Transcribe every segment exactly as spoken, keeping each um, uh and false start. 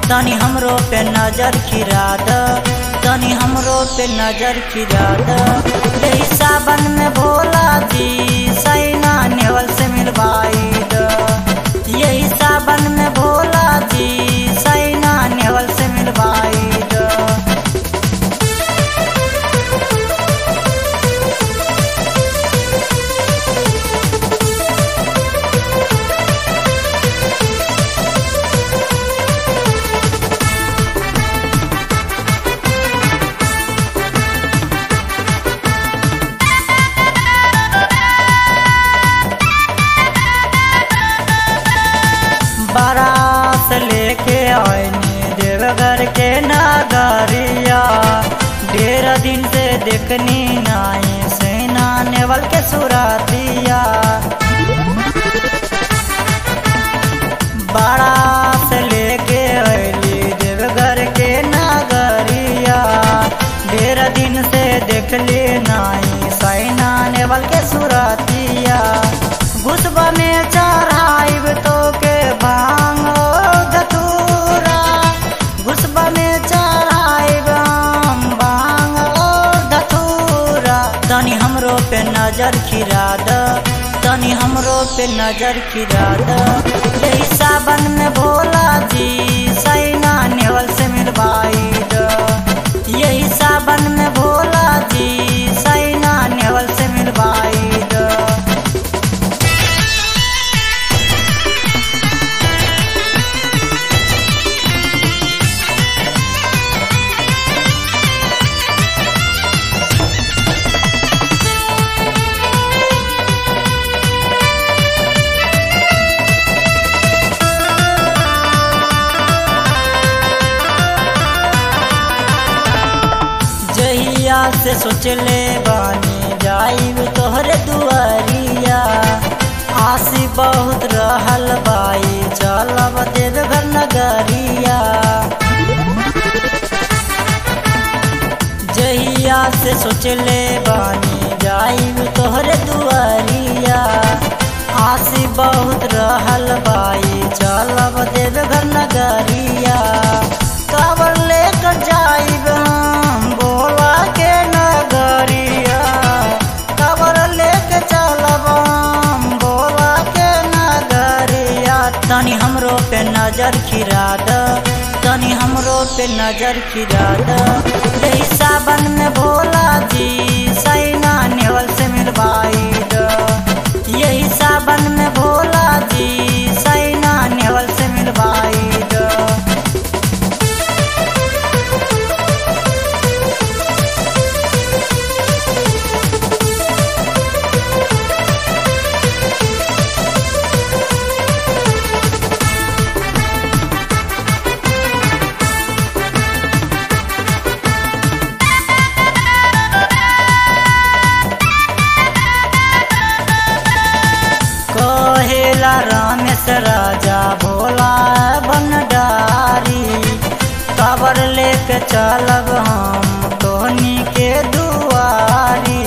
तनी हमरो पे नजर खिरा द, तनी हमरो पे नजर खिरा द। यही सावन में भोला जी सैना नेवल से मिलवाई द, यही सावन में भोला जी सैना नेवल से मिलवाई द। बारात लेके आईनी देवघर के नगरिया, ढेर दिन से देखनी नाई सैना नेवल के सुरातिया। बारात लेके आईली देवघर के नगरिया, ढेर दिन से देखली नाई सैना नेवल के सुरातिया। घुसबा में चढ़ाइब तो के भांगो धतूरा, घुसबा में चढ़ाइब हम भांगो धतूरा। तनी हमरो पे नजर खिरा द, तनी हमरो पे नजर खिरा द। यही सावन में भोला जी सैना नेवल से मिलवाई द, यही सावन में भोला जी सैना नेवल से मिलवाई द। जहिया से सोचले बानी जाइब तोहरे दुआरिया, आसी बहुत रहल बाई चलब देवघर नगरिया। जहिया से सोचले बानी जाइब तोहरे दुआरिया, आसी बहुत रहल बाई चलब देवघर नगरिया। कावर लेकर जाइब हम भोला के नगरिया, कावर लेके चलब हम भोला के नगरिया। तनी हमरो पे नजर खिरा द, तनी हमरो पे नजर खिरा द। यही सावन में भोला जी सैना नेवल से मिलवाई द, यही सावन में भोला जी सैना नेवल से मिलवाई द। कहेला रामेश राजा भोला भंडारी, कावर लेके चलब हम तोहनी के दुआरी।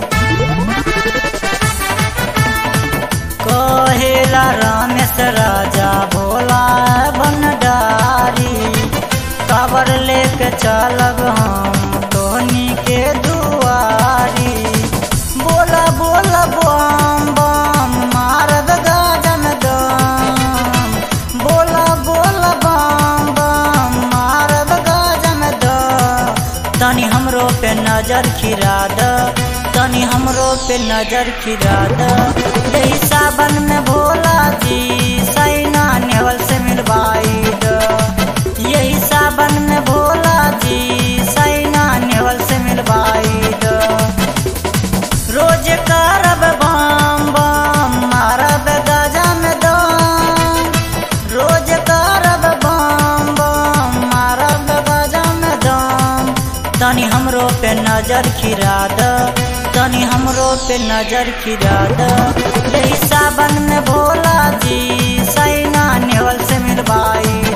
कहेला रामेश राजा भोला भंडारी, कावर लेके चलब हम तोहनी के दुआरी। बोला बोला बम बम मारब गाजन दम, बोला बोला बम बम मारब गाजन दम। तनी हमरो पे नजर खिरा द, तनी हमरो पे नजर खिरा द। यही सावन में भोला जी सैना नेवल से मिलवाई द, यही सावन में भोला जी सैना नेवल से मिलवाई द। रोज करब बम बम मारब गजन दम, रोज करब बम बम मारब गजन दम। तनी हमरो पे नजर खिरा द, तनी हमरो पे नजर खिरा द। यही सावन में भोला जी सैना नेवल से मिलवाई